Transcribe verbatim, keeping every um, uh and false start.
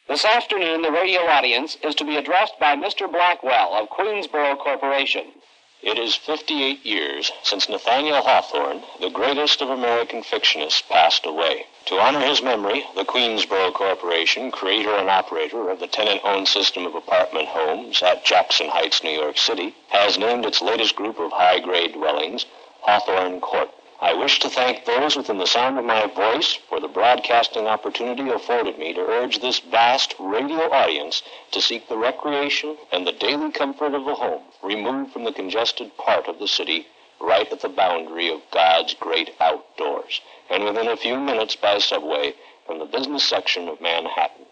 This afternoon, the radio audience is to be addressed by Mister Blackwell of Queensboro Corporation. It is fifty-eight years since Nathaniel Hawthorne, the greatest of American fictionists, passed away. To honor his memory, the Queensboro Corporation, creator and operator of the tenant-owned system of apartment homes at Jackson Heights, New York City, has named its latest group of high-grade dwellings Hawthorne Court. I wish to thank those within the sound of my voice for the broadcasting opportunity afforded me to urge this vast radio audience to seek the recreation and the daily comfort of the home, removed from the congested part of the city, right at the boundary of God's great outdoors, and within a few minutes by subway from the business section of Manhattan.